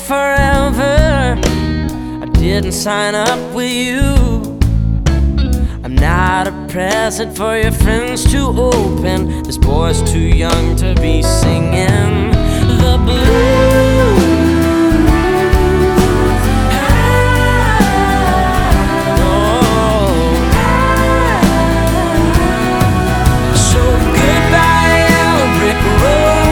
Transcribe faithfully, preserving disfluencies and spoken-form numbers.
forever. I didn't sign up with you. I'm not a present for your friends to open. This boy's too young to be singing.